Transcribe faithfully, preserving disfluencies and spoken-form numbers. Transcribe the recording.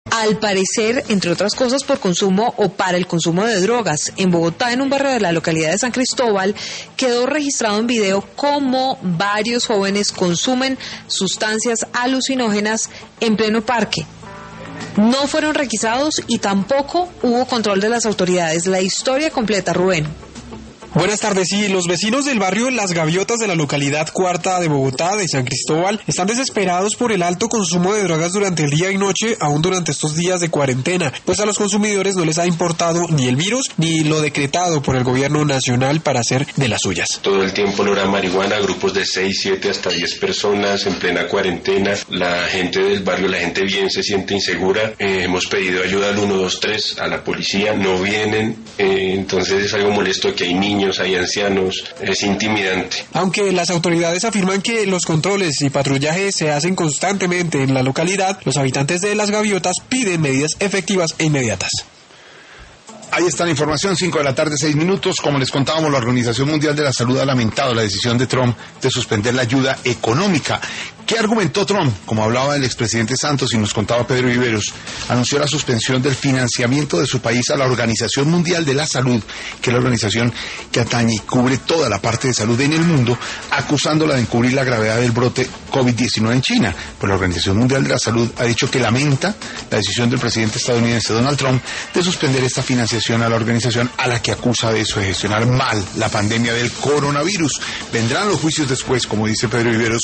al parecer, entre otras cosas, por consumo o para el consumo de drogas. En Bogotá, en un barrio de la localidad de San Cristóbal, quedó registrado en video cómo varios jóvenes consumen sustancias alucinógenas en pleno parque. No fueron requisados y tampoco hubo control de las autoridades. La historia completa, Rubén. Buenas tardes. Sí, los vecinos del barrio Las Gaviotas de la localidad cuarta de Bogotá, de San Cristóbal, están desesperados por el alto consumo de drogas durante el día y noche, aún durante estos días de cuarentena, pues a los consumidores no les ha importado ni el virus ni lo decretado por el gobierno nacional para hacer de las suyas. Todo el tiempo olor a marihuana, grupos de seis, siete, hasta diez personas en plena cuarentena. La gente del barrio, la gente bien se siente insegura. Eh, hemos pedido ayuda al uno dos tres, a la policía, no vienen, eh, entonces es algo molesto que hay niños, hay ancianos, es intimidante. Aunque las autoridades afirman que los controles y patrullajes se hacen constantemente en la localidad, los habitantes de Las Gaviotas piden medidas efectivas e inmediatas. Ahí está la información, cinco de la tarde, seis minutos. Como les contábamos, la Organización Mundial de la Salud ha lamentado la decisión de Trump de suspender la ayuda económica. ¿Qué argumentó Trump? Como hablaba el expresidente Santos y nos contaba Pedro Viveros, anunció la suspensión del financiamiento de su país a la Organización Mundial de la Salud, que es la organización que atañe y cubre toda la parte de salud en el mundo, acusándola de encubrir la gravedad del brote COVID diecinueve en China. Pues la Organización Mundial de la Salud ha dicho que lamenta la decisión del presidente estadounidense Donald Trump de suspender esta financiación a la organización a la que acusa de eso, de gestionar mal la pandemia del coronavirus. Vendrán los juicios después, como dice Pedro Viveros,